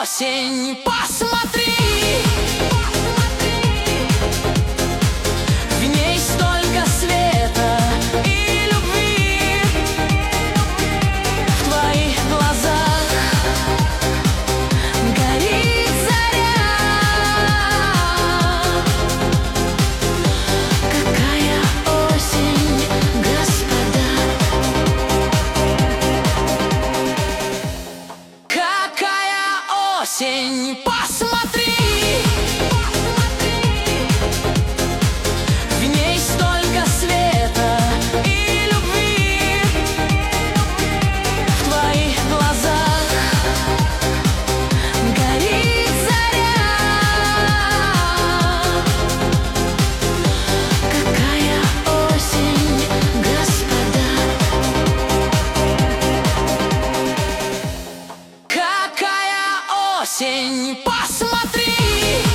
осень, посмотри, в ней столько света и любви. В твоих глазах горит заря. Какая осень, господа, какая осень, посмотри, в ней столько света и любви. В твоих глазах горит заря. Какая осень, господа, какая осень, посмотри.